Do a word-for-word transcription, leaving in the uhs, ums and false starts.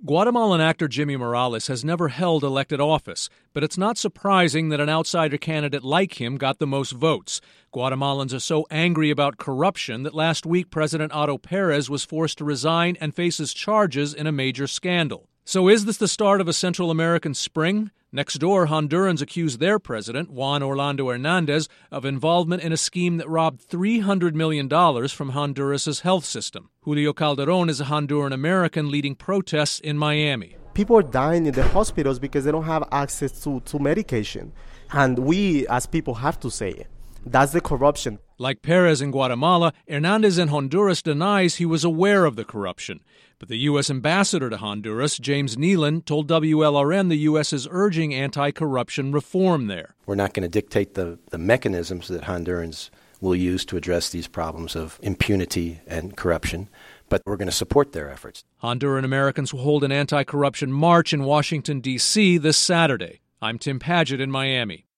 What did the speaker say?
Guatemalan actor Jimmy Morales has never held elected office, but it's not surprising that an outsider candidate like him got the most votes. Guatemalans are so angry about corruption that last week President Otto Perez was forced to resign and faces charges in a major scandal. So is this the start of a Central American spring? Next door, Hondurans accuse their president, Juan Orlando Hernandez, of involvement in a scheme that robbed three hundred million dollars from Honduras' health system. Julio Calderon is a Honduran American leading protests in Miami. People are dying in the hospitals because they don't have access to, to medication. And we, as people, have to say it. That's the corruption. Like Perez in Guatemala, Hernandez in Honduras denies he was aware of the corruption. But the U S ambassador to Honduras, James Nealon, told W L R N the U S is urging anti-corruption reform there. We're not going to dictate the, the mechanisms that Hondurans will use to address these problems of impunity and corruption, but we're going to support their efforts. Honduran Americans will hold an anti-corruption march in Washington, D C this Saturday. I'm Tim Padgett in Miami.